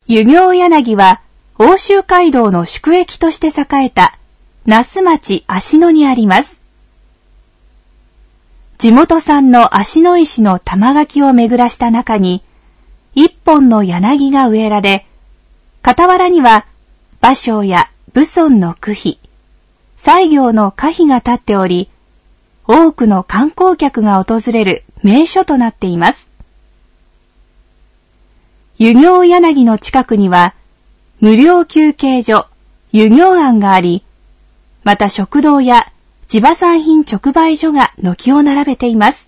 湯行柳は奥州街道の宿駅として栄えた那須町芦野にあります。地元産の芦野石の玉垣を巡らした中に一本の柳が植えられ、傍らには芭蕉や蕪村の句碑、西行の歌碑が立っており、多くの観光客が訪れる名所となっています。湯行柳の近くには無料休憩所湯行庵があり、また食堂や地場産品直売所が軒を並べています。